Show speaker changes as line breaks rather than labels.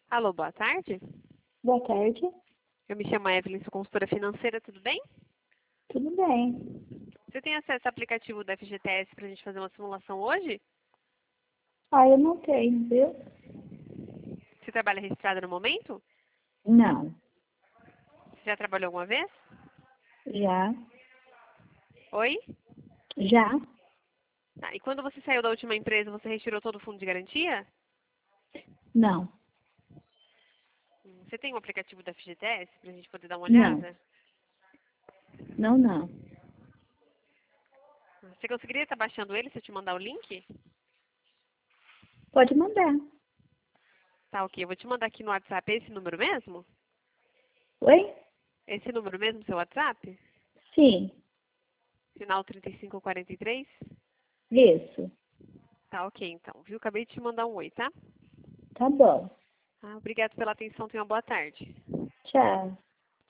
Alô, boa tarde.
Boa tarde.
Eu me chamo Evelyn, sou consultora financeira, tudo bem?
Tudo bem?
Você tem acesso ao aplicativo da FGTS para a gente fazer uma simulação hoje?
Eu não tenho, viu?
Você trabalha registrada no momento?
Não.
Você já trabalhou alguma vez?
Já?
Oi?
Já?
E quando você saiu da última empresa, você retirou todo o fundo de garantia?
Não.
Você tem um aplicativo da FGTS para a gente poder dar uma
Não.
olhada?
Não, não.
Você conseguiria estar baixando ele se eu te mandar o link?
Pode mandar.
Tá, ok. Eu vou te mandar aqui no WhatsApp esse número mesmo?
Oi?
Esse número mesmo, seu WhatsApp?
Sim.
Final 3543?
Isso.
Tá, ok, então. Viu? Acabei de te mandar um oi, tá?
Tá bom.
Obrigado pela atenção. Tenha uma boa tarde.
Tchau.